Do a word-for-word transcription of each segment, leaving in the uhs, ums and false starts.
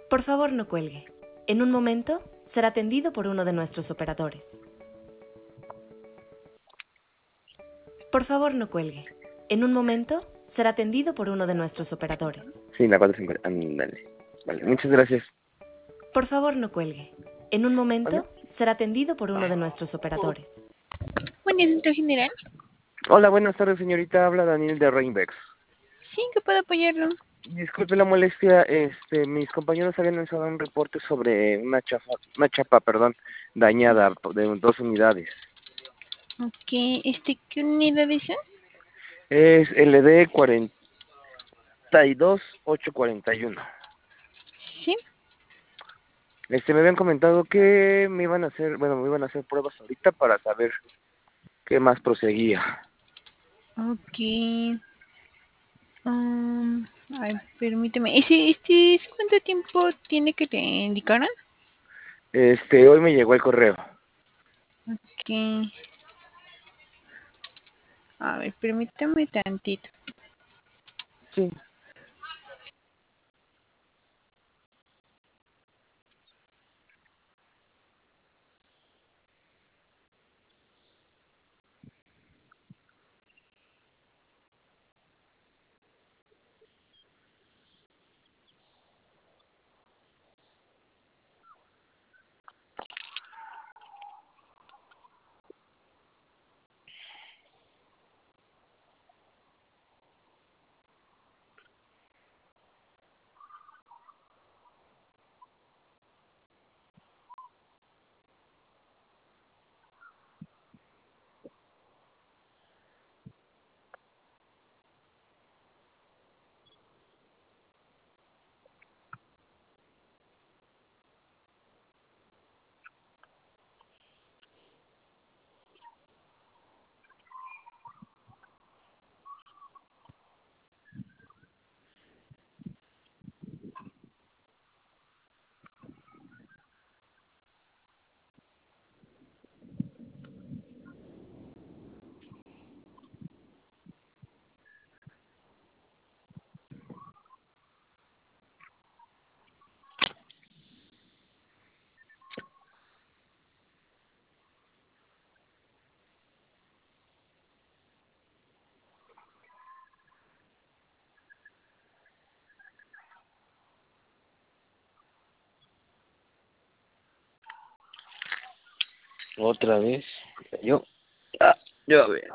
Por favor, no cuelgue. En un momento será atendido por uno de nuestros operadores. Por favor, no cuelgue. En un momento será atendido por uno de nuestros operadores. Sí, la cuatro cincuenta. Ándale. Vale, muchas gracias. Por favor, no cuelgue. En un momento ¿Vale? será atendido por uno de nuestros operadores. Buen día, centro general. Hola, buenas tardes, señorita. Habla Daniel de Rainbex. Sí, ¿en qué puedo apoyarlo? Disculpe la molestia, este, mis compañeros habían lanzado un reporte sobre una chapa, una chapa, perdón, dañada de dos unidades. Ok, este, ¿qué unidades son? Es L D cuarenta y dos ochocientos cuarenta y uno. Sí. Este, me habían comentado que me iban a hacer, bueno, me iban a hacer pruebas ahorita para saber qué más proseguía. Ok. Um, ay, permíteme. ¿Ese, este, cuánto tiempo tiene que te indicaran? Este, hoy me llegó el correo. Ok. A ver, permítame tantito. Sí. Otra vez. Yo. Ah, yo a ver.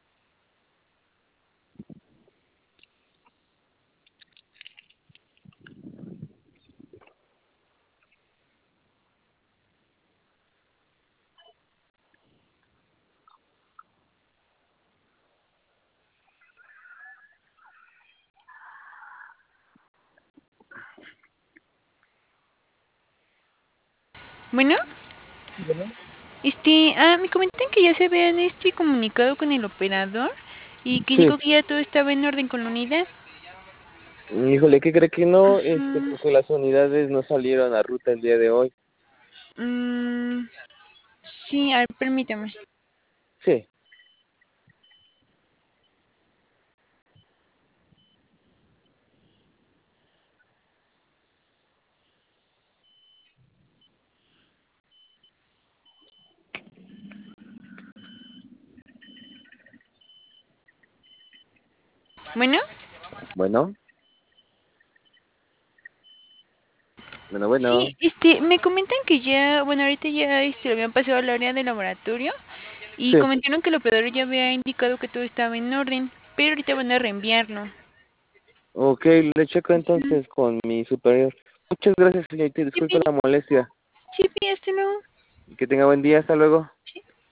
Bueno, Bueno. este, ah, me comentan que ya se habían este comunicado con el operador y que Sí. dijo que ya todo estaba en orden con la unidad. Híjole, ¿qué cree que no? Este, Ujú. porque las unidades no salieron a ruta el día de hoy. Mm, sí, a ver, permítame. Sí. Bueno, Bueno. Bueno, sí, bueno. este, me comentan que ya, bueno, ahorita ya este, lo habían pasado al área de laboratorio y Sí. comentaron que el operador ya había indicado que todo estaba en orden, pero ahorita van a reenviarlo. Ok, le checo Ujú. entonces con mi superior. Muchas gracias, señorita. Sí, Disculpe pi, la molestia. sí, pi, hasta luego. Que tenga buen día. Hasta luego.